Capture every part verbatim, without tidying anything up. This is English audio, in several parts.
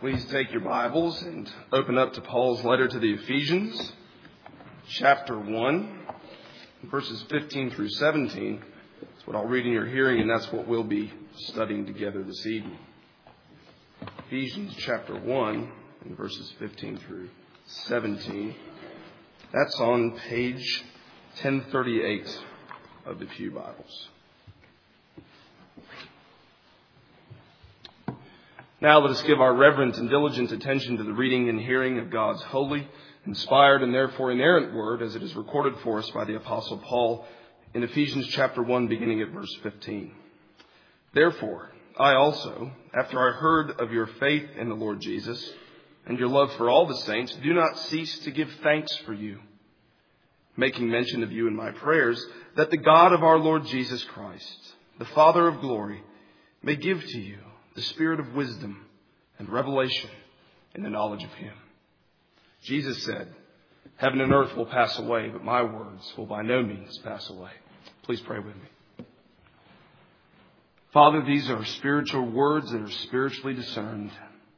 Please take your Bibles and open up to Paul's letter to the Ephesians, chapter one, verses fifteen through seventeen. That's what I'll read in your hearing, and that's what we'll be studying together this evening. Ephesians chapter one, and verses fifteen through seventeen. That's on page ten thirty-eight of the Pew Bibles. Now let us give our reverent and diligent attention to the reading and hearing of God's holy, inspired, and therefore inerrant word as it is recorded for us by the Apostle Paul in Ephesians chapter one, beginning at verse fifteen. Therefore, I also, after I heard of your faith in the Lord Jesus and your love for all the saints, do not cease to give thanks for you, making mention of you in my prayers, that the God of our Lord Jesus Christ, the Father of glory, may give to you the spirit of wisdom and revelation in the knowledge of Him. Jesus said, heaven and earth will pass away, but my words will by no means pass away. Please pray with me. Father, these are spiritual words that are spiritually discerned.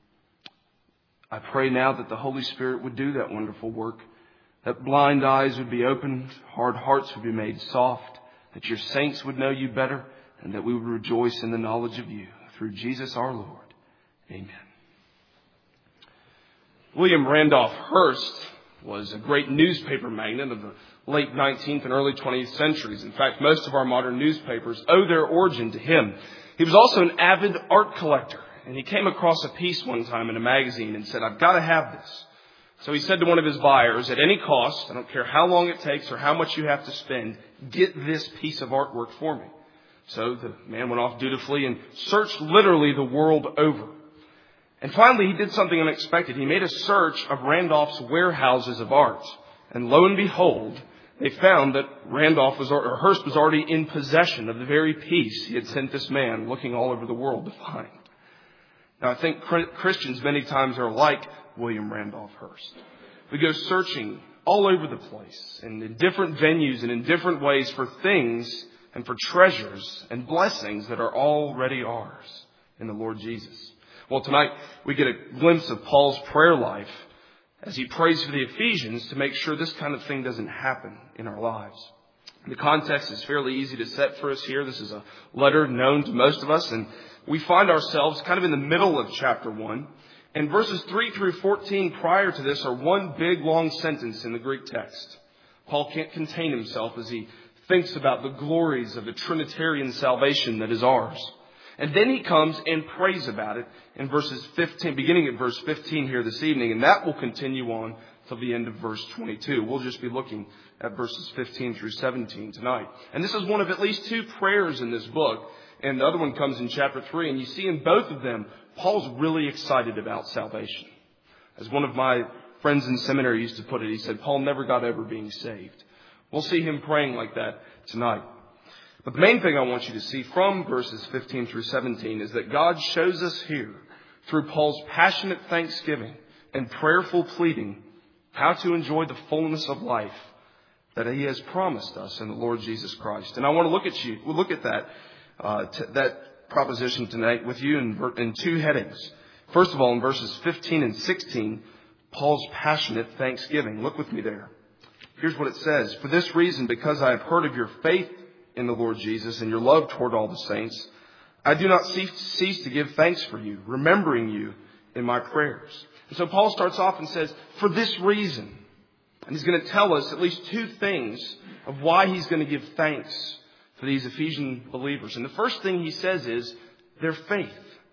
I pray now that the Holy Spirit would do that wonderful work, that blind eyes would be opened, hard hearts would be made soft, that your saints would know you better, and that we would rejoice in the knowledge of you. Through Jesus our Lord. Amen. William Randolph Hearst was a great newspaper magnate of the late nineteenth and early twentieth centuries. In fact, most of our modern newspapers owe their origin to him. He was also an avid art collector, and he came across a piece one time in a magazine and said, I've got to have this. So he said to one of his buyers, at any cost, I don't care how long it takes or how much you have to spend, get this piece of artwork for me. So the man went off dutifully and searched literally the world over. And finally, he did something unexpected. He made a search of Randolph's warehouses of art. And lo and behold, they found that Randolph was, or Hearst was already in possession of the very piece he had sent this man looking all over the world to find. Now, I think Christians many times are like William Randolph Hearst. We go searching all over the place and in different venues and in different ways for things and for treasures and blessings that are already ours in the Lord Jesus. Well, tonight we get a glimpse of Paul's prayer life as he prays for the Ephesians to make sure this kind of thing doesn't happen in our lives. The context is fairly easy to set for us here. This is a letter known to most of us, and we find ourselves kind of in the middle of chapter one. And verses three through fourteen prior to this are one big long sentence in the Greek text. Paul can't contain himself as he thinks about the glories of the Trinitarian salvation that is ours. And then he comes and prays about it in verses fifteen, beginning at verse fifteen here this evening. And that will continue on till the end of verse twenty-two. We'll just be looking at verses fifteen through seventeen tonight. And this is one of at least two prayers in this book. And the other one comes in chapter three. And you see in both of them, Paul's really excited about salvation. As one of my friends in seminary used to put it, he said, Paul never got over being saved. We'll see him praying like that tonight. But the main thing I want you to see from verses fifteen through seventeen is that God shows us here, through Paul's passionate thanksgiving and prayerful pleading, how to enjoy the fullness of life that He has promised us in the Lord Jesus Christ. And I want to look at you, we'll look at that, uh, t- that proposition tonight with you in, ver- in two headings. First of all, in verses fifteen and sixteen, Paul's passionate thanksgiving. Look with me there. Here's what it says. For this reason, because I have heard of your faith in the Lord Jesus and your love toward all the saints, I do not cease to give thanks for you, remembering you in my prayers. And so Paul starts off and says, for this reason. And he's going to tell us at least two things of why he's going to give thanks for these Ephesian believers. And the first thing he says is their faith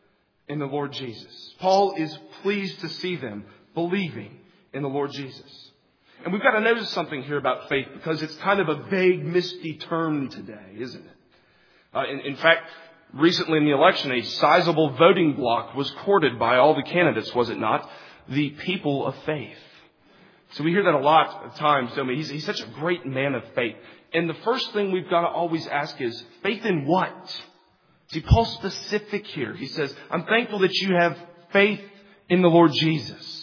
in the Lord Jesus. Paul is pleased to see them believing in the Lord Jesus. And we've got to notice something here about faith because it's kind of a vague, misty term today, isn't it? Uh, in, in fact, recently in the election, a sizable voting bloc was courted by all the candidates, was it not? The people of faith. So we hear that a lot of times, don't we? He's, he's such a great man of faith. And the first thing we've got to always ask is, faith in what? See, Paul's specific here. He says, I'm thankful that you have faith in the Lord Jesus.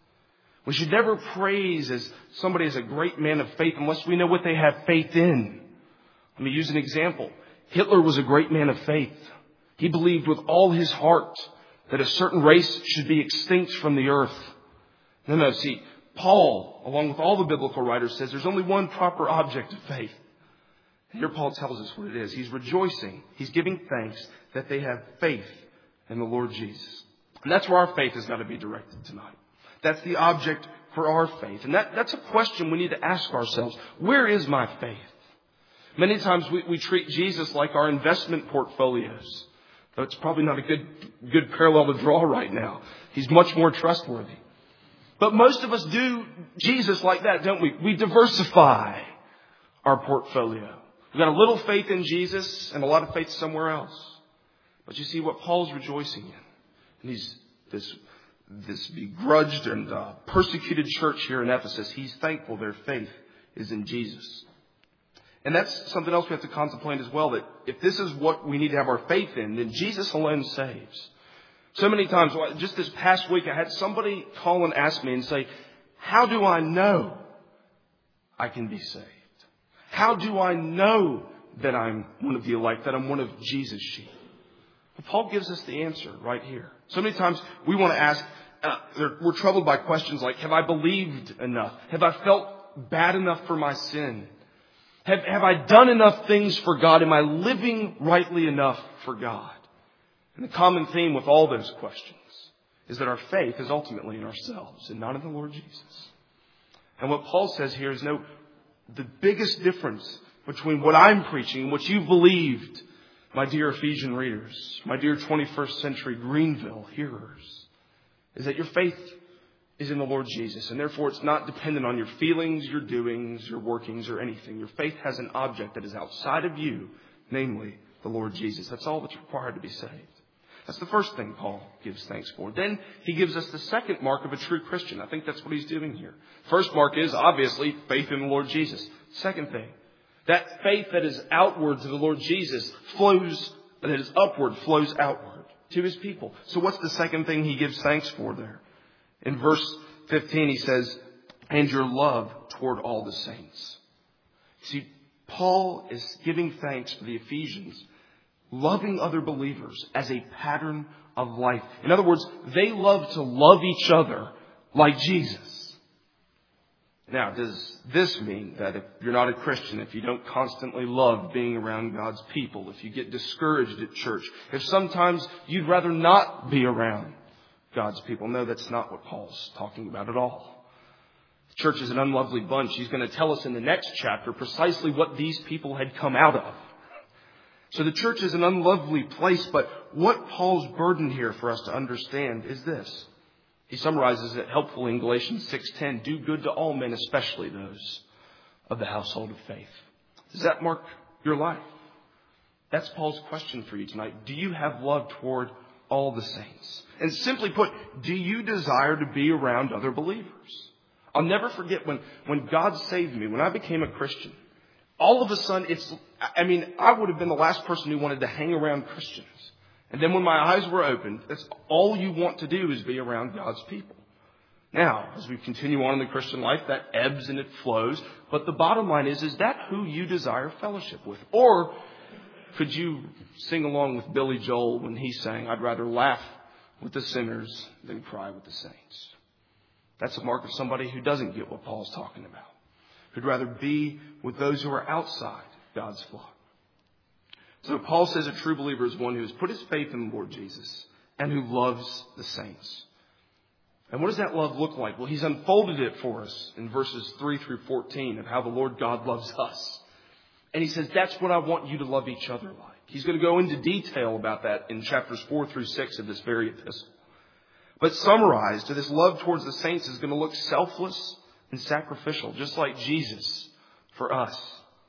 We should never praise as somebody as a great man of faith unless we know what they have faith in. Let me use an example. Hitler was a great man of faith. He believed with all his heart that a certain race should be extinct from the earth. No, no, see, Paul, along with all the biblical writers, says there's only one proper object of faith. Here Paul tells us what it is. He's rejoicing. He's giving thanks that they have faith in the Lord Jesus. And that's where our faith has got to be directed tonight. That's the object for our faith. And that, that's a question we need to ask ourselves. Where is my faith? Many times we, we treat Jesus like our investment portfolios. Though it's probably not a good, good parallel to draw right now. He's much more trustworthy. But most of us do Jesus like that, don't we? We diversify our portfolio. We've got a little faith in Jesus and a lot of faith somewhere else. But you see what Paul's rejoicing in. And he's this, this begrudged and uh, persecuted church here in Ephesus. He's thankful their faith is in Jesus. And that's something else we have to contemplate as well. That if this is what we need to have our faith in, then Jesus alone saves. So many times, just this past week, I had somebody call and ask me and say, how do I know I can be saved? How do I know that I'm one of the elect, that I'm one of Jesus' sheep? Well, Paul gives us the answer right here. So many times we want to ask, uh, we're troubled by questions like, have I believed enough? Have I felt bad enough for my sin? Have, have I done enough things for God? Am I living rightly enough for God? And the common theme with all those questions is that our faith is ultimately in ourselves and not in the Lord Jesus. And what Paul says here is no, the biggest difference between what I'm preaching and what you've believed, my dear Ephesian readers, my dear twenty-first century Greenville hearers, is that your faith is in the Lord Jesus. And therefore it's not dependent on your feelings, your doings, your workings, or anything. Your faith has an object that is outside of you, namely the Lord Jesus. That's all that's required to be saved. That's the first thing Paul gives thanks for. Then he gives us the second mark of a true Christian. I think that's what he's doing here. First mark is obviously faith in the Lord Jesus. Second thing, that faith that is outward to the Lord Jesus flows, that is upward, flows outward to his people. So what's the second thing he gives thanks for there? In verse fifteen he says, and your love toward all the saints. See, Paul is giving thanks for the Ephesians loving other believers as a pattern of life. In other words, they love to love each other like Jesus. Now, does this mean that if you're not a Christian, if you don't constantly love being around God's people, if you get discouraged at church, if sometimes you'd rather not be around God's people? No, that's not what Paul's talking about at all. The church is an unlovely bunch. He's going to tell us in the next chapter precisely what these people had come out of. So the church is an unlovely place, but what Paul's burden here for us to understand is this. He summarizes it helpfully in Galatians six ten. Do good to all men, especially those of the household of faith. Does that mark your life? That's Paul's question for you tonight. Do you have love toward all the saints? And simply put, do you desire to be around other believers? I'll never forget when, when God saved me, when I became a Christian. All of a sudden, it's, I mean, I would have been the last person who wanted to hang around Christians. And then when my eyes were opened, that's all you want to do is be around God's people. Now, as we continue on in the Christian life, that ebbs and it flows. But the bottom line is, is that who you desire fellowship with? Or could you sing along with Billy Joel when he sang, I'd rather laugh with the sinners than cry with the saints? That's a mark of somebody who doesn't get what Paul's talking about. Who'd rather be with those who are outside God's flock. So Paul says a true believer is one who has put his faith in the Lord Jesus and who loves the saints. And what does that love look like? Well, he's unfolded it for us in verses three through fourteen of how the Lord God loves us. And he says, that's what I want you to love each other like. He's going to go into detail about that in chapters four through six of this very epistle. But summarized, this love towards the saints is going to look selfless and sacrificial, just like Jesus for us.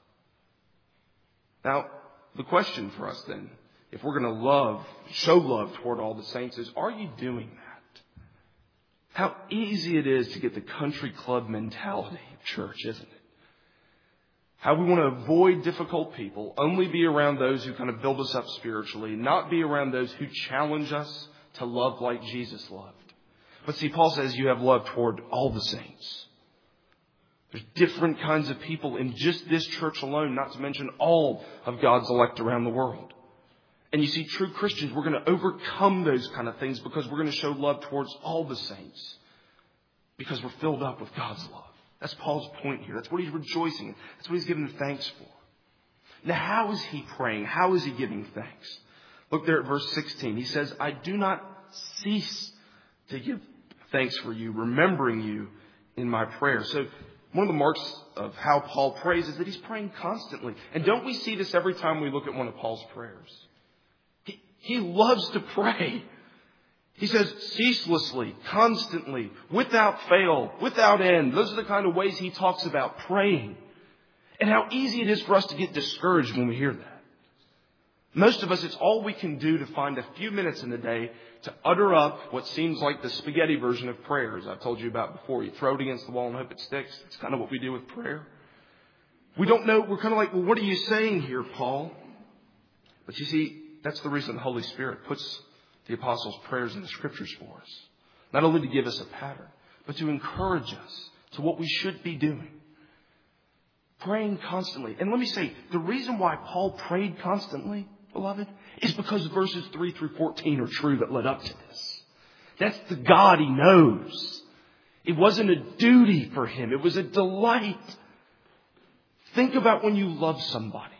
Now, the question for us then, if we're going to love, show love toward all the saints, is, are you doing that? How easy it is to get the country club mentality of church, isn't it? How we want to avoid difficult people, only be around those who kind of build us up spiritually, not be around those who challenge us to love like Jesus loved. But see, Paul says you have love toward all the saints. There's different kinds of people in just this church alone, not to mention all of God's elect around the world. And you see, true Christians, we're going to overcome those kind of things because we're going to show love towards all the saints. Because we're filled up with God's love. That's Paul's point here. That's what he's rejoicing in. That's what he's giving thanks for. Now, how is he praying? How is he giving thanks? Look there at verse sixteen. He says, I do not cease to give thanks for you, remembering you in my prayer. So one of the marks of how Paul prays is that he's praying constantly. And don't we see this every time we look at one of Paul's prayers? He, he loves to pray. He says ceaselessly, constantly, without fail, without end. Those are the kind of ways he talks about praying. And how easy it is for us to get discouraged when we hear that. Most of us, it's all we can do to find a few minutes in the day to utter up what seems like the spaghetti version of prayers I've told you about before. You throw it against the wall and hope it sticks. It's kind of what we do with prayer. We don't know. We're kind of like, well, what are you saying here, Paul? But you see, that's the reason the Holy Spirit puts the apostles' prayers in the scriptures for us. Not only to give us a pattern, but to encourage us to what we should be doing. Praying constantly. And let me say, the reason why Paul prayed constantly, beloved, is because verses three through fourteen are true that led up to this. That's the God he knows. It wasn't a duty for him. It was a delight. Think about when you love somebody.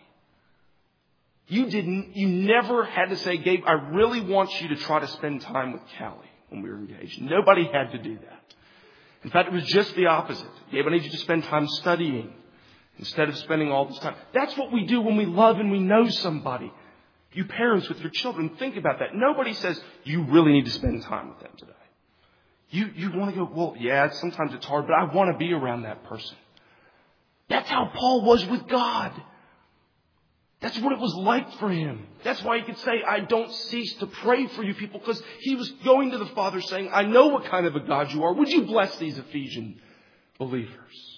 You didn't, you never had to say, Gabe, I really want you to try to spend time with Callie when we were engaged. Nobody had to do that. In fact, it was just the opposite. Gabe, I need you to spend time studying instead of spending all this time. That's what we do when we love and we know somebody. You parents with your children, think about that. Nobody says, you really need to spend time with them today. You, you want to go, well, yeah, sometimes it's hard, but I want to be around that person. That's how Paul was with God. That's what it was like for him. That's why he could say, I don't cease to pray for you people, because he was going to the Father saying, I know what kind of a God you are. Would you bless these Ephesian believers?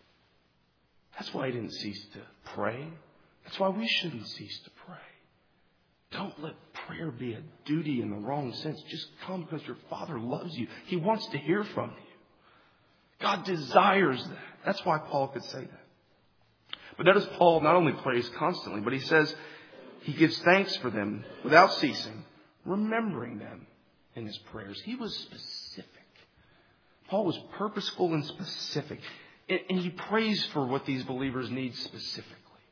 That's why he didn't cease to pray. That's why we shouldn't cease to pray. Don't let prayer be a duty in the wrong sense. Just come because your Father loves you. He wants to hear from you. God desires that. That's why Paul could say that. But notice Paul not only prays constantly, but he says he gives thanks for them without ceasing, remembering them in his prayers. He was specific. Paul was purposeful and specific. And he prays for what these believers need specifically.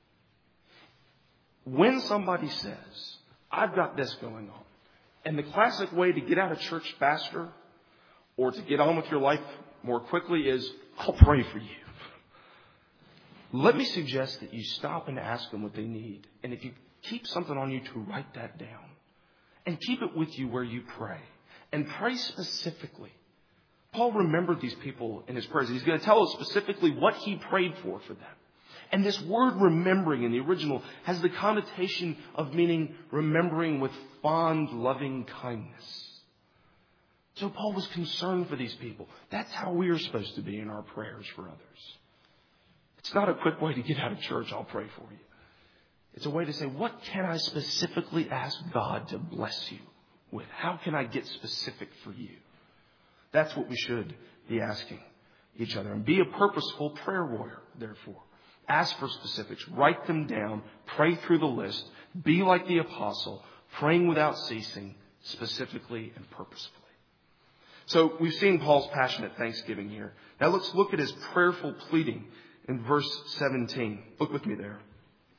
When somebody says, I've got this going on, and the classic way to get out of church faster or to get on with your life more quickly is, I'll pray for you. Let me suggest that you stop and ask them what they need. And if you keep something on you, to write that down. And keep it with you where you pray. And pray specifically. Paul remembered these people in his prayers. He's going to tell us specifically what he prayed for for them. And this word remembering in the original has the connotation of meaning remembering with fond, loving kindness. So Paul was concerned for these people. That's how we are supposed to be in our prayers for others. It's not a quick way to get out of church, I'll pray for you. It's a way to say, what can I specifically ask God to bless you with? How can I get specific for you? That's what we should be asking each other. And be a purposeful prayer warrior, therefore. Ask for specifics. Write them down. Pray through the list. Be like the apostle, praying without ceasing, specifically and purposefully. So we've seen Paul's passionate thanksgiving here. Now let's look at his prayerful pleading in verse seventeen. Look with me there.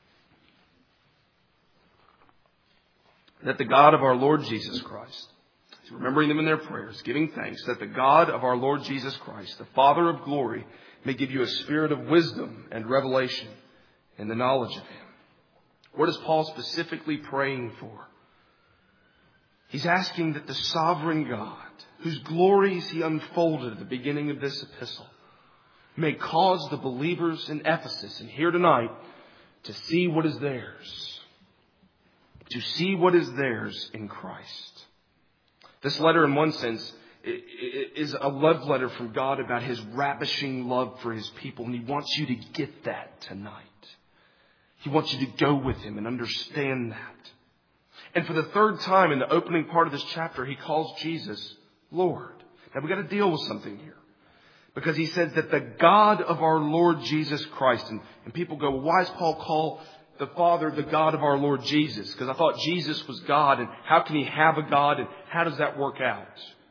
That the God of our Lord Jesus Christ, remembering them in their prayers, giving thanks, that the God of our Lord Jesus Christ, the Father of glory, may give you a spirit of wisdom and revelation in the knowledge of Him. What is Paul specifically praying for? He's asking that the sovereign God, whose glories he unfolded at the beginning of this epistle, may cause the believers in Ephesus and here tonight to see what is theirs. To see what is theirs in Christ. This letter, in one sense, is a love letter from God about His ravishing love for His people. And He wants you to get that tonight. He wants you to go with Him and understand that. And for the third time in the opening part of this chapter, He calls Jesus Lord. Now we've got to deal with something here. Because He says that the God of our Lord Jesus Christ. And, and people go, well, why does Paul call the Father, the God of our Lord Jesus, because I thought Jesus was God, and how can He have a God, and how does that work out?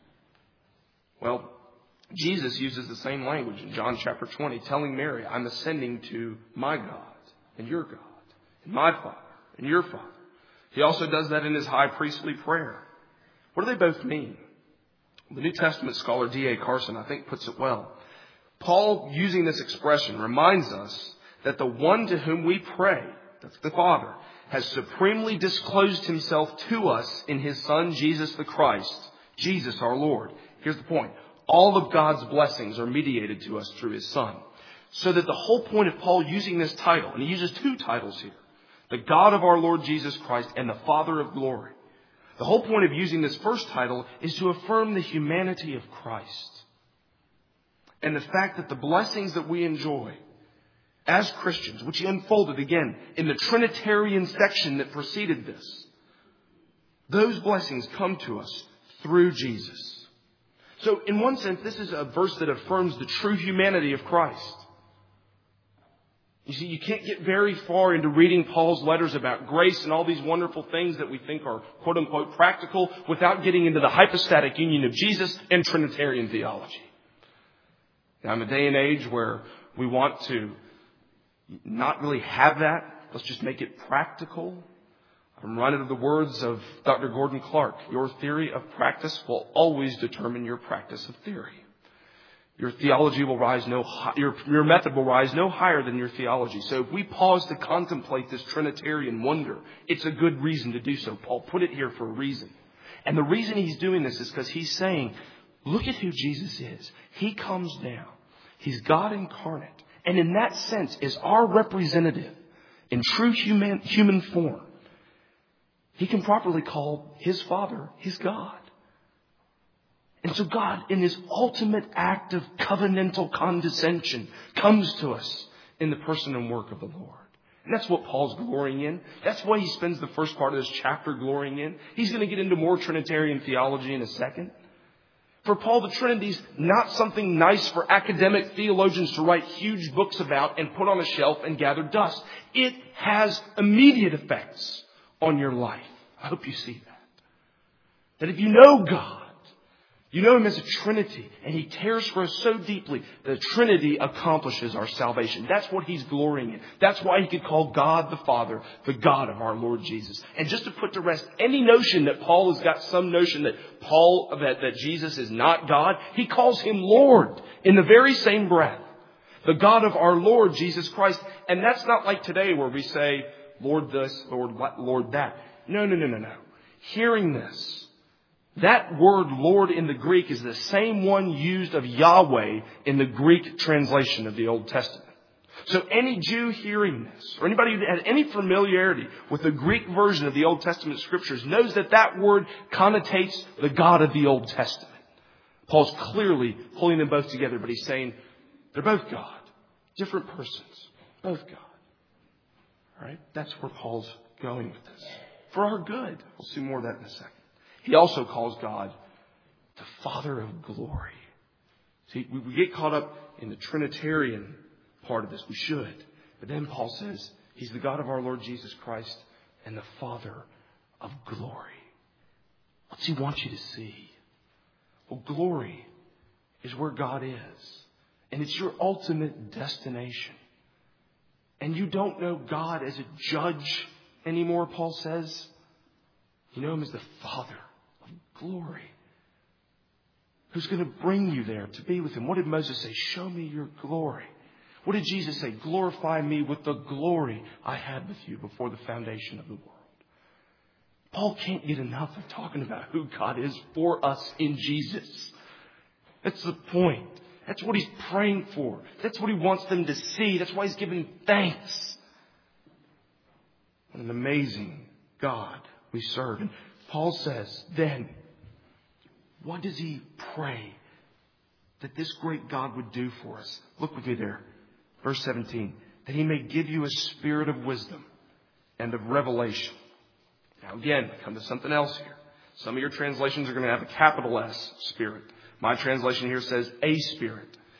Well, Jesus uses the same language in John chapter twenty, telling Mary, I'm ascending to my God and your God, and my Father and your Father. He also does that in His high priestly prayer. What do they both mean? The New Testament scholar D A Carson, I think, puts it well. Paul, using this expression, reminds us that the one to whom we pray, that's the Father, has supremely disclosed Himself to us in His Son, Jesus the Christ, Jesus our Lord. Here's the point. All of God's blessings are mediated to us through His Son. So that the whole point of Paul using this title, and he uses two titles here, the God of our Lord Jesus Christ and the Father of glory. The whole point of using this first title is to affirm the humanity of Christ. And the fact that the blessings that we enjoy as Christians, which He unfolded again in the Trinitarian section that preceded this, those blessings come to us through Jesus. So in one sense, this is a verse that affirms the true humanity of Christ. You see, you can't get very far into reading Paul's letters about grace and all these wonderful things that we think are quote unquote practical without getting into the hypostatic union of Jesus and Trinitarian theology. Now, in a day and age where we want to not really have that, let's just make it practical. I'm reminded of the words of Doctor Gordon Clark. Your theory of practice will always determine your practice of theory. Your theology will rise no high, your, your method will rise no higher than your theology. So if we pause to contemplate this Trinitarian wonder, it's a good reason to do so. Paul put it here for a reason. And the reason he's doing this is because he's saying, look at who Jesus is. He comes down. He's God incarnate. And in that sense is our representative in true human, human form. He can properly call His Father His God. And so God, in His ultimate act of covenantal condescension, comes to us in the person and work of the Lord. And that's what Paul's glorying in. That's why he spends the first part of this chapter glorying in. He's going to get into more Trinitarian theology in a second. For Paul, the Trinity is not something nice for academic theologians to write huge books about and put on a shelf and gather dust. It has immediate effects on your life. I hope you see that. That if you know God, you know Him as a Trinity, and He cares for us so deeply, the Trinity accomplishes our salvation. That's what He's glorying in. That's why He could call God the Father the God of our Lord Jesus. And just to put to rest any notion that Paul has got some notion that Paul that, that Jesus is not God, he calls Him Lord in the very same breath. The God of our Lord Jesus Christ. And that's not like today where we say, Lord this, Lord, Lord that. No, no, no, no, no. Hearing this, that word Lord in the Greek is the same one used of Yahweh in the Greek translation of the Old Testament. So any Jew hearing this, or anybody that has any familiarity with the Greek version of the Old Testament scriptures, knows that that word connotates the God of the Old Testament. Paul's clearly pulling them both together, but he's saying they're both God. Different persons. Both God. All right? That's where Paul's going with this. For our good. We'll see more of that in a second. He also calls God the Father of glory. See, we get caught up in the Trinitarian part of this. We should. But then Paul says He's the God of our Lord Jesus Christ and the Father of glory. What's He want you to see? Well, glory is where God is. And it's your ultimate destination. And you don't know God as a judge anymore, Paul says. You know Him as the Father of glory, who's going to bring you there to be with Him. What did Moses say? Show me your glory. What did Jesus say? Glorify me with the glory I had with you before the foundation of the world. Paul can't get enough of talking about who God is for us in Jesus. That's the point. That's what he's praying for. That's what he wants them to see. That's why he's giving thanks. What an amazing God we serve. And Paul says, then, what does he pray that this great God would do for us? Look with me there. Verse seventeen. That he may give you a spirit of wisdom and of revelation. Now again, come to something else here. Some of your translations are going to have a capital S, Spirit. My translation here says a Spirit.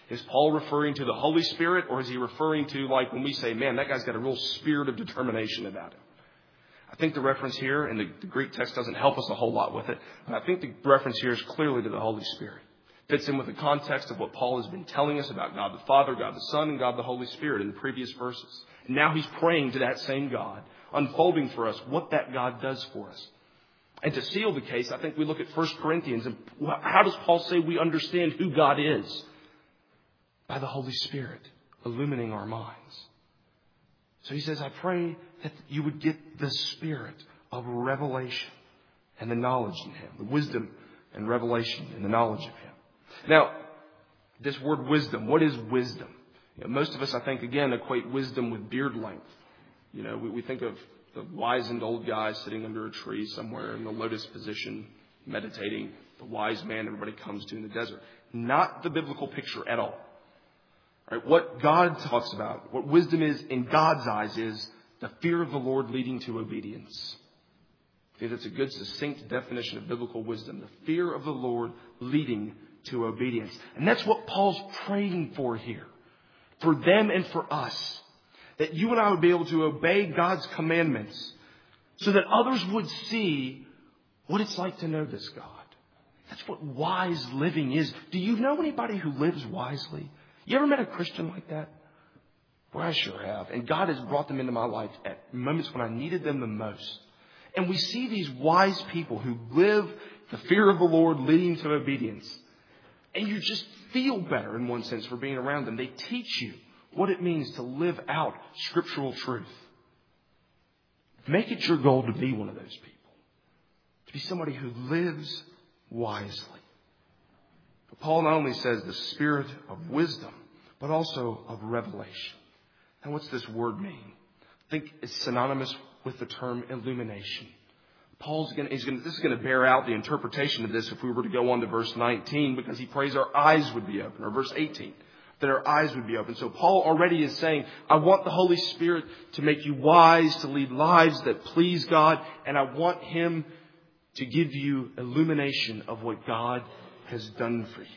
Is Paul referring to the Holy Spirit, or is he referring to, like, when we say, man, that guy's got a real spirit of determination about him? I think the reference here, and the, the Greek text doesn't help us a whole lot with it, but I think the reference here is clearly to the Holy Spirit. Fits in with the context of what Paul has been telling us about God the Father, God the Son, and God the Holy Spirit in the previous verses. And now he's praying to that same God, unfolding for us what that God does for us. And to seal the case, I think we look at First Corinthians, and how does Paul say we understand who God is? By the Holy Spirit illumining our minds. So he says, I pray that you would get the spirit of revelation and the knowledge in him, the wisdom and revelation and the knowledge of him. Now, this word wisdom, what is wisdom? You know, most of us, I think, again, equate wisdom with beard length. You know, we, we think of the wizened old guy sitting under a tree somewhere in the lotus position, meditating, the wise man everybody comes to in the desert. Not the biblical picture at all. Right? What God talks about, what wisdom is in God's eyes, is the fear of the Lord leading to obedience. I think that's a good, succinct definition of biblical wisdom. The fear of the Lord leading to obedience. And that's what Paul's praying for here. For them and for us. That you and I would be able to obey God's commandments so that others would see what it's like to know this God. That's what wise living is. Do you know anybody who lives wisely? You ever met a Christian like that? Well, I sure have. And God has brought them into my life at moments when I needed them the most. And we see these wise people who live the fear of the Lord leading to obedience. And you just feel better in one sense for being around them. They teach you what it means to live out scriptural truth. Make it your goal to be one of those people. To be somebody who lives wisely. But Paul not only says the spirit of wisdom, but also of revelation. And what's this word mean? I think it's synonymous with the term illumination. Paul's going to, he's going to, this is going to bear out the interpretation of this if we were to go on to verse nineteen, because he prays our eyes would be open, or verse eighteen, that our eyes would be open. So Paul already is saying, I want the Holy Spirit to make you wise, to lead lives that please God, and I want him to give you illumination of what God has done for you.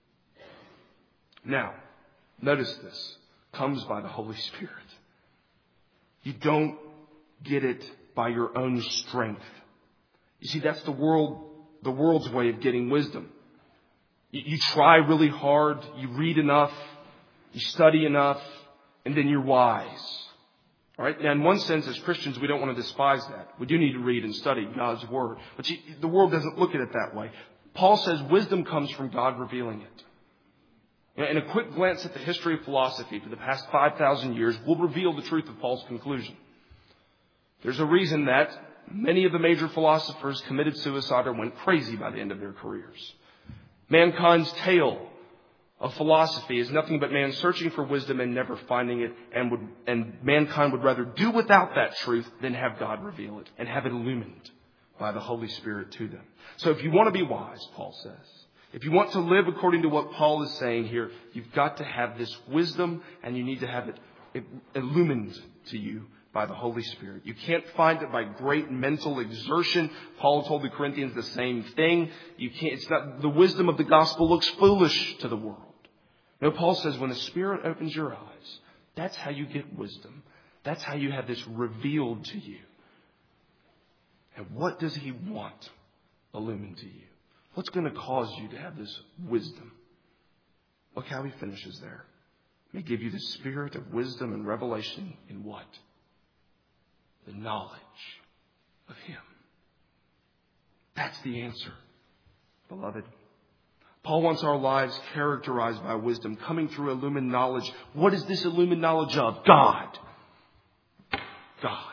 Now, notice this comes by the Holy Spirit. You don't get it by your own strength. You see, that's the world, the world's way of getting wisdom. You, you try really hard, you read enough, you study enough, and then you're wise. All right? Now, in one sense, as Christians, we don't want to despise that. We do need to read and study God's Word. But you, the world doesn't look at it that way. Paul says wisdom comes from God revealing it. And a quick glance at the history of philosophy for the past five thousand years will reveal the truth of Paul's conclusion. There's a reason that many of the major philosophers committed suicide or went crazy by the end of their careers. Mankind's tale of philosophy is nothing but man searching for wisdom and never finding it, and would and mankind would rather do without that truth than have God reveal it and have it illumined by the Holy Spirit to them. So if you want to be wise, Paul says, if you want to live according to what Paul is saying here, you've got to have this wisdom, and you need to have it illumined to you by the Holy Spirit. You can't find it by great mental exertion. Paul told the Corinthians the same thing. You can't, it's not, the wisdom of the gospel looks foolish to the world. No, Paul says when the Spirit opens your eyes, that's how you get wisdom. That's how you have this revealed to you. And what does he want illumined to you? What's going to cause you to have this wisdom? Look how he finishes there. May give you the spirit of wisdom and revelation in what? The knowledge of him. That's the answer, beloved. Paul wants our lives characterized by wisdom, coming through illumined knowledge. What is this illumined knowledge of? God. God.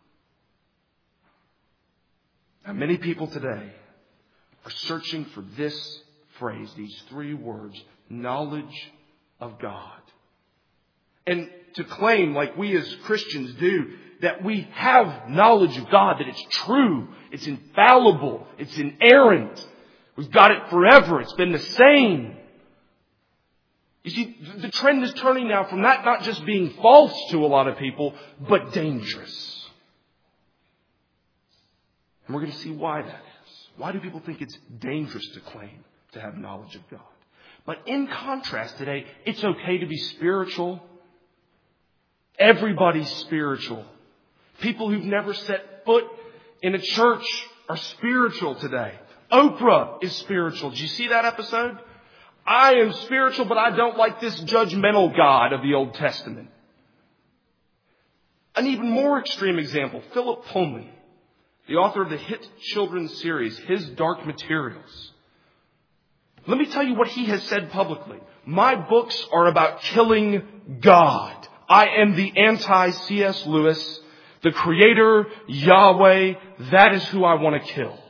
Now, many people today are searching for this phrase, these three words, knowledge of God. And to claim, like we as Christians do, that we have knowledge of God, that it's true, it's infallible, it's inerrant. We've got it forever. It's been the same. You see, the trend is turning now from that not just being false to a lot of people, but dangerous. And we're going to see why that is. Why do people think it's dangerous to claim to have knowledge of God? But in contrast today, it's okay to be spiritual. Everybody's spiritual. People who've never set foot in a church are spiritual today. Oprah is spiritual. Did you see that episode? I am spiritual, but I don't like this judgmental God of the Old Testament. An even more extreme example, Philip Pullman, the author of the hit children's series, His Dark Materials. Let me tell you what he has said publicly. My books are about killing God. I am the anti-C S Lewis, the creator, Yahweh. That is who I want to kill.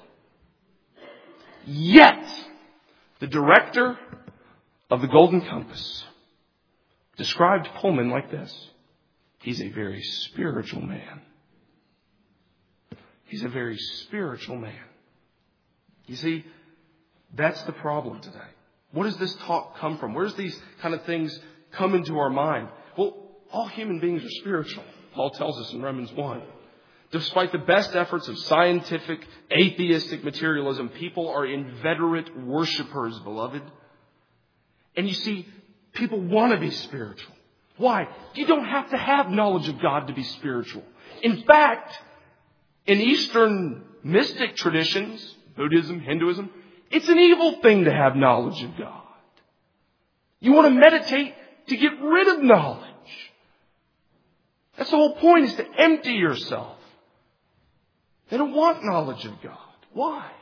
Yet, the director of the Golden Compass described Pullman like this. He's a very spiritual man. He's a very spiritual man. You see, that's the problem today. Where does this talk come from? Where does these kind of things come into our mind? Well, all human beings are spiritual. Paul tells us in Romans one. Despite the best efforts of scientific, atheistic materialism, people are inveterate worshipers, beloved. And you see, people want to be spiritual. Why? You don't have to have knowledge of God to be spiritual. In fact, in Eastern mystic traditions, Buddhism, Hinduism, it's an evil thing to have knowledge of God. You want to meditate to get rid of knowledge. That's the whole point, is to empty yourself. They don't want knowledge of God. Why?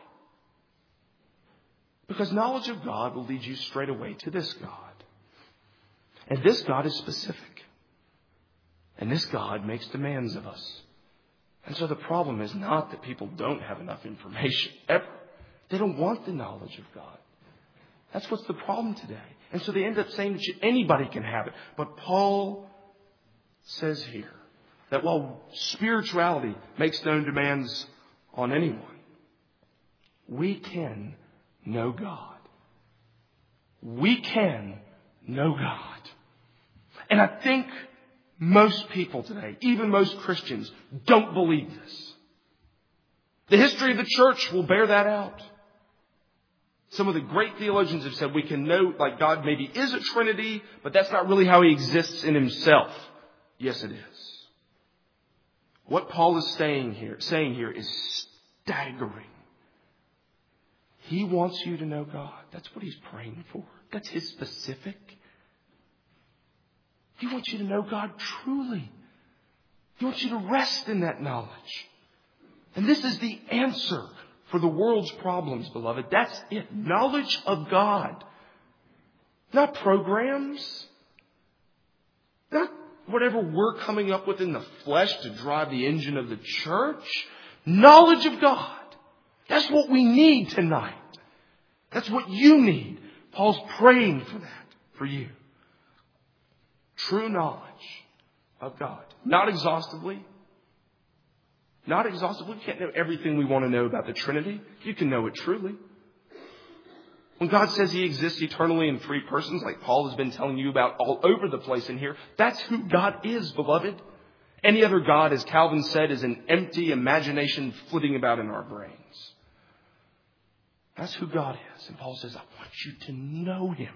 Because knowledge of God will lead you straight away to this God. And this God is specific. And this God makes demands of us. And so the problem is not that people don't have enough information ever. They don't want the knowledge of God. That's what's the problem today. And so they end up saying that anybody can have it. But Paul says here that while spirituality makes no demands on anyone, we can know God. We can know God. And I think most people today, even most Christians, don't believe this. The history of the church will bear that out. Some of the great theologians have said we can know, like, God maybe is a Trinity, but that's not really how he exists in himself. Yes, it is. What Paul is saying here, saying here is staggering. He wants you to know God. That's what he's praying for. That's his specific. He wants you to know God truly. He wants you to rest in that knowledge. And this is the answer for the world's problems, beloved. That's it. Knowledge of God. Not programs. Not whatever we're coming up with in the flesh to drive the engine of the church. Knowledge of God. That's what we need tonight. That's what you need. Paul's praying for that, for you. True knowledge of God. Not exhaustively. Not exhaustively. We can't know everything we want to know about the Trinity. You can know it truly. When God says he exists eternally in three persons, like Paul has been telling you about all over the place in here, that's who God is, beloved. Any other God, as Calvin said, is an empty imagination flitting about in our brains. That's who God is. And Paul says, I want you to know him.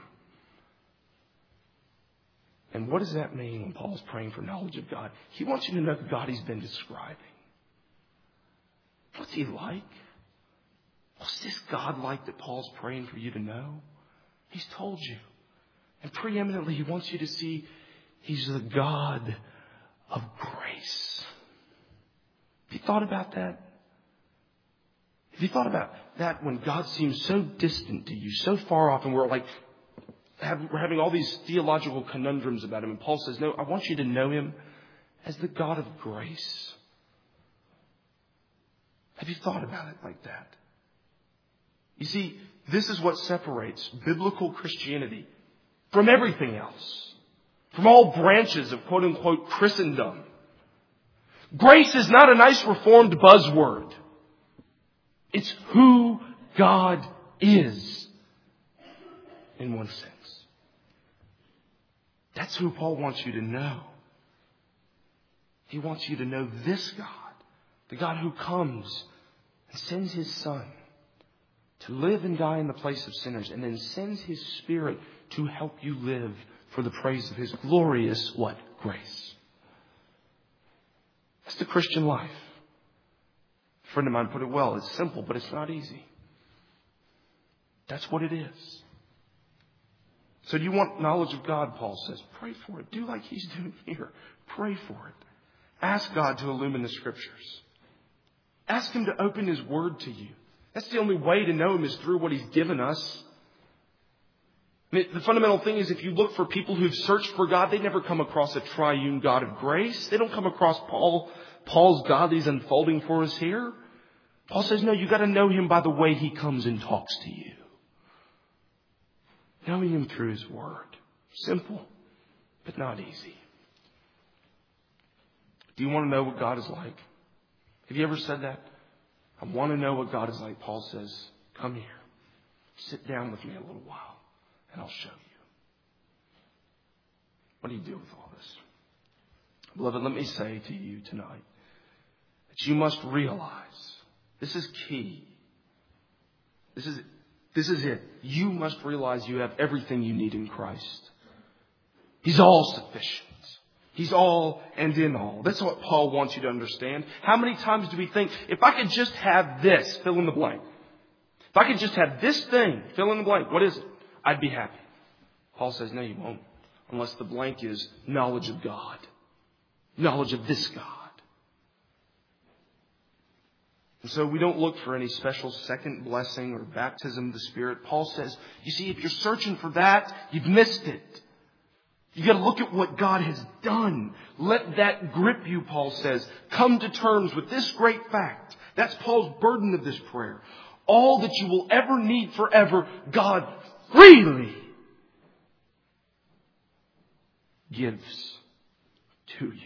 And what does that mean when Paul's praying for knowledge of God? He wants you to know the God he's been describing. What's he like? What's this God like that Paul's praying for you to know? He's told you. And preeminently, he wants you to see he's the God of grace. Have you thought about that? Have you thought about that when God seems so distant to you, so far off, and we're like, have, we're having all these theological conundrums about him. And Paul says, no, I want you to know him as the God of grace. Have you thought about it like that? You see, this is what separates biblical Christianity from everything else, from all branches of quote-unquote Christendom. Grace is not a nice reformed buzzword. It's who God is in one sense. That's who Paul wants you to know. He wants you to know this God, the God who comes and sends his Son to live and die in the place of sinners, and then sends His Spirit to help you live for the praise of His glorious, what? Grace. That's the Christian life. A friend of mine put it well. It's simple, but it's not easy. That's what it is. So do you want knowledge of God, Paul says? Pray for it. Do like he's doing here. Pray for it. Ask God to illumine the Scriptures. Ask Him to open His Word to you. That's the only way to know Him is through what He's given us. I mean, the fundamental thing is if you look for people who've searched for God, they never come across a triune God of grace. They don't come across Paul, Paul's God that He's unfolding for us here. Paul says, no, you got to know Him by the way He comes and talks to you. Knowing Him through His Word. Simple, but not easy. Do you want to know what God is like? Have you ever said that? I want to know what God is like. Paul says, come here. Sit down with me a little while, and I'll show you. What do you do with all this? Beloved, let me say to you tonight that you must realize, this is key. This is This is it. You must realize you have everything you need in Christ. He's all sufficient. He's all and in all. That's what Paul wants you to understand. How many times do we think, if I could just have this, fill in the blank. If I could just have this thing, fill in the blank. What is it? I'd be happy. Paul says, no, you won't. Unless the blank is knowledge of God. Knowledge of this God. And so we don't look for any special second blessing or baptism of the Spirit. Paul says, you see, if you're searching for that, you've missed it. You've got to look at what God has done. Let that grip you, Paul says. Come to terms with this great fact. That's Paul's burden of this prayer. All that you will ever need forever, God freely gives to you.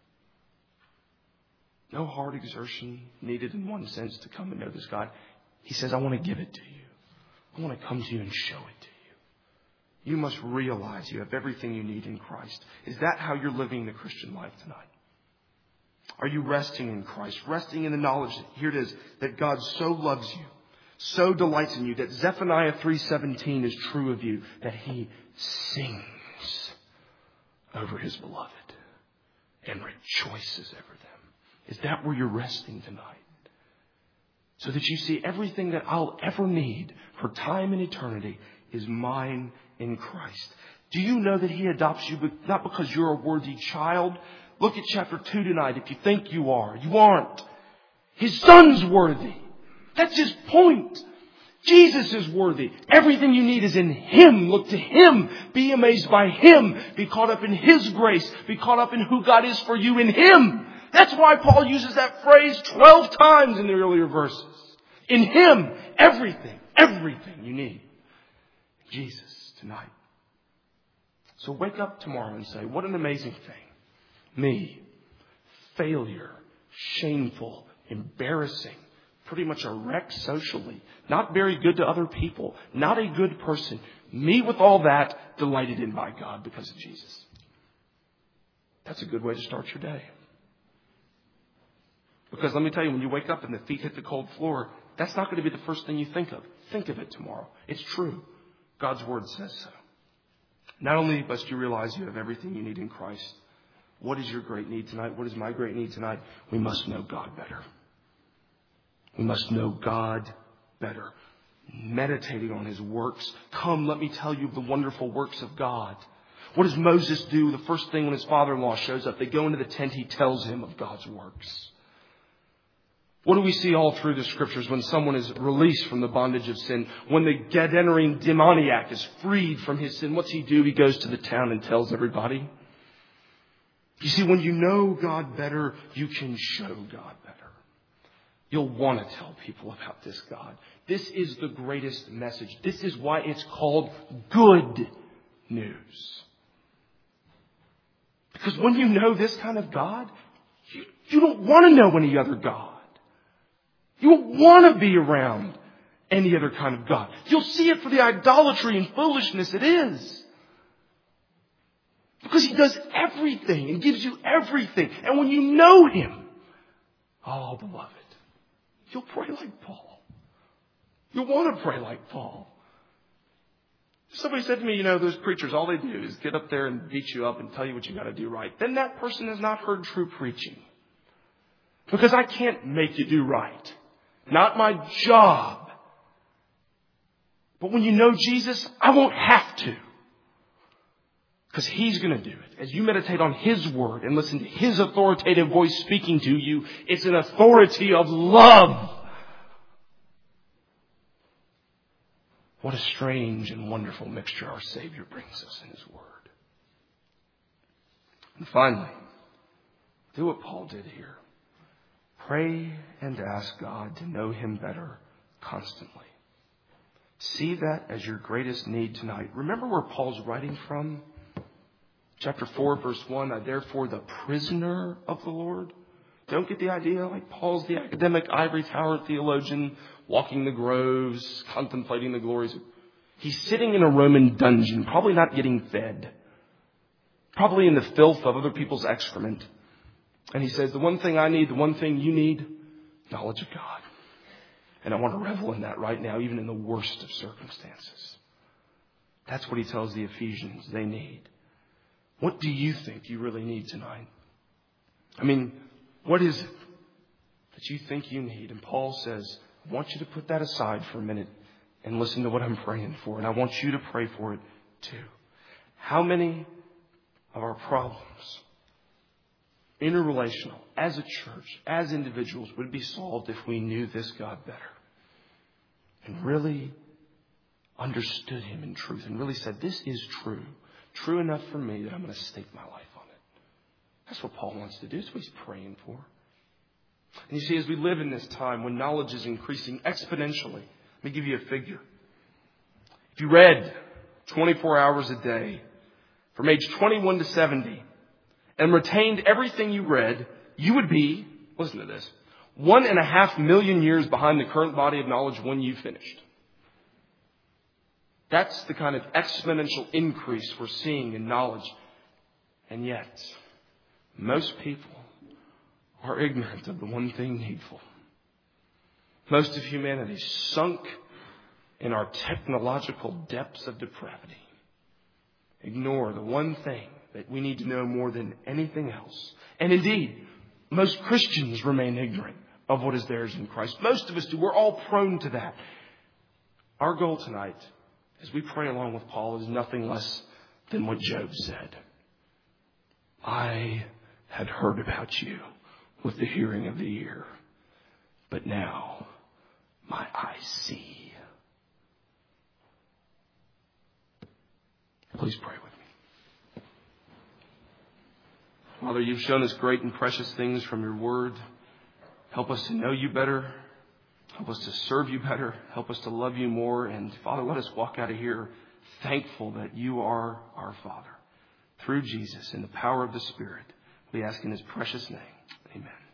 No hard exertion needed in one sense to come and know this God. He says, I want to give it to you. I want to come to you and show it to you. You must realize you have everything you need in Christ. Is that how you're living the Christian life tonight? Are you resting in Christ? Resting in the knowledge, here it is, that God so loves you, so delights in you, that Zephaniah three seventeen is true of you, that He sings over His beloved and rejoices over them. Is that where you're resting tonight? So that you see everything that I'll ever need for time and eternity is mine in Christ. Do you know that He adopts you not because you're a worthy child? Look at chapter two tonight. If you think you are, you aren't. His Son's worthy. That's His point. Jesus is worthy. Everything you need is in Him. Look to Him. Be amazed by Him. Be caught up in His grace. Be caught up in who God is for you in Him. That's why Paul uses that phrase twelve times in the earlier verses. In Him, everything, everything you need. Jesus tonight. So wake up tomorrow and say, what an amazing thing. Me, failure, shameful, embarrassing, pretty much a wreck socially, not very good to other people, not a good person. Me with all that, delighted in by God because of Jesus. That's a good way to start your day. Because let me tell you, when you wake up and the feet hit the cold floor, that's not going to be the first thing you think of. Think of it tomorrow. It's true. God's Word says so. Not only must you realize you have everything you need in Christ. What is your great need tonight? What is my great need tonight? We must know God better. We must know God better. Meditating on His works. Come, let me tell you the wonderful works of God. What does Moses do? The first thing when his father-in-law shows up, they go into the tent. He tells him of God's works. What do we see all through the Scriptures when someone is released from the bondage of sin? When the Gadarene demoniac is freed from his sin, what's he do? He goes to the town and tells everybody. You see, when you know God better, you can show God better. You'll want to tell people about this God. This is the greatest message. This is why it's called good news. Because when you know this kind of God, you, you don't want to know any other God. You won't want to be around any other kind of God. You'll see it for the idolatry and foolishness it is. Because He does everything and gives you everything. And when you know Him, oh, beloved, you'll pray like Paul. You'll want to pray like Paul. Somebody said to me, you know, those preachers, all they do is get up there and beat you up and tell you what you got to do right. Then that person has not heard true preaching. Because I can't make you do right. Not my job. But when you know Jesus, I won't have to. Because He's going to do it. As you meditate on His Word and listen to His authoritative voice speaking to you, it's an authority of love. What a strange and wonderful mixture our Savior brings us in His Word. And finally, do what Paul did here. Pray and ask God to know Him better constantly. See that as your greatest need tonight. Remember where Paul's writing from? Chapter four, verse one, I therefore the prisoner of the Lord. Don't get the idea like Paul's the academic ivory tower theologian walking the groves, contemplating the glories. He's sitting in a Roman dungeon, probably not getting fed. Probably in the filth of other people's excrement. And he says, the one thing I need, the one thing you need, knowledge of God. And I want to revel in that right now, even in the worst of circumstances. That's what he tells the Ephesians they need. What do you think you really need tonight? I mean, what is it that you think you need? And Paul says, I want you to put that aside for a minute and listen to what I'm praying for. And I want you to pray for it too. How many of our problems, interrelational, as a church, as individuals, would be solved if we knew this God better and really understood Him in truth and really said, this is true. True enough for me that I'm going to stake my life on it. That's what Paul wants to do. That's what he's praying for. And you see, as we live in this time when knowledge is increasing exponentially, let me give you a figure. If you read twenty-four hours a day from age twenty-one to seventy and retained everything you read, you would be, listen to this, one and a half million years behind the current body of knowledge when you finished. That's the kind of exponential increase we're seeing in knowledge. And yet, most people are ignorant of the one thing needful. Most of humanity is sunk in our technological depths of depravity. Ignore the one thing that we need to know more than anything else. And indeed, most Christians remain ignorant of what is theirs in Christ. Most of us do. We're all prone to that. Our goal tonight, as we pray along with Paul, is nothing less than what Job said. I had heard about you with the hearing of the ear, but now my eyes see. Please pray with me. Father, you've shown us great and precious things from your word. Help us to know you better. Help us to serve you better. Help us to love you more. And Father, let us walk out of here thankful that you are our Father. Through Jesus, in the power of the Spirit, we ask in His precious name. Amen.